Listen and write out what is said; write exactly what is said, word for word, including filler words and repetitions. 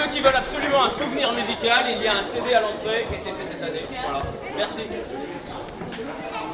ceux qui veulent absolument un souvenir musical, il y a un C D à l'entrée qui a été fait cette année. Voilà. Merci.